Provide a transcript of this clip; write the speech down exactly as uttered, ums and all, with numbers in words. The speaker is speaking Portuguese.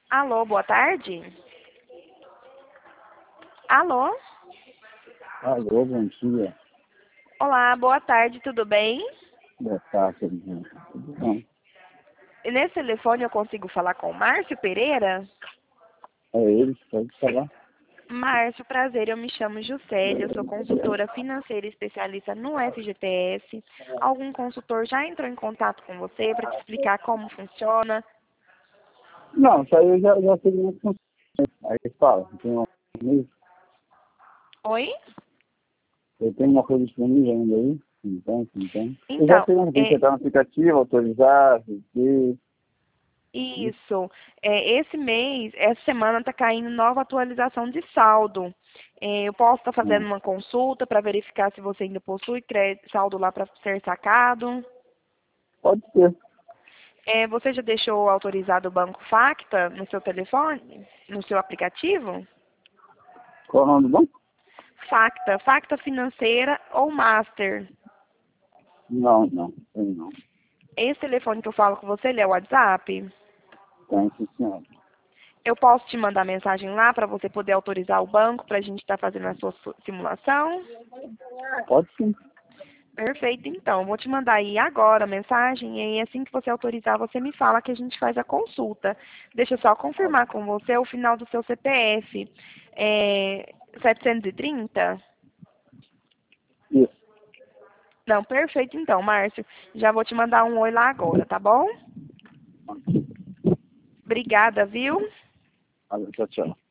Alô, boa tarde. Alô? Alô, bom dia. Olá, boa tarde, tudo bem? Boa tarde, gente. Tudo bom? E nesse telefone eu consigo falar com o Márcio Pereira? É ele, pode falar? Márcio, prazer, eu me chamo Juscelia, eu sou consultora financeira especialista no F G T S. Algum consultor já entrou em contato com você para te explicar como funciona? Não, isso aí eu já, já sei como funciona. Aí fala, tem uma, Oi? eu tenho uma coisa disponível ainda aí, então, então. Eu já Então, sei onde tem que é, entrar no aplicativo, autorizar, que isso. É, esse mês, essa semana está caindo nova atualização de saldo. É, eu posso estar fazendo uma consulta para verificar se você ainda possui crédito, saldo lá para ser sacado. pode ser. É, você já deixou autorizado o Banco Facta no seu telefone, no seu aplicativo? Qual é o nome do banco? Facta, Facta Financeira ou Master. Não, não, tem não. Esse telefone que eu falo com você, ele é o WhatsApp? Tem, sim, senhora. Eu posso te mandar mensagem lá para você poder autorizar o banco para a gente estar fazendo a sua su- simulação? Pode sim. Perfeito, então. Vou te mandar aí agora a mensagem e aí assim que você autorizar, você me fala que a gente faz a consulta. Deixa eu só confirmar com você o final do seu C P F. É setecentos e trinta? Isso. Não, perfeito então, Márcio. Já vou te mandar um oi lá agora, tá bom? Obrigada, viu? Valeu, tchau, tchau.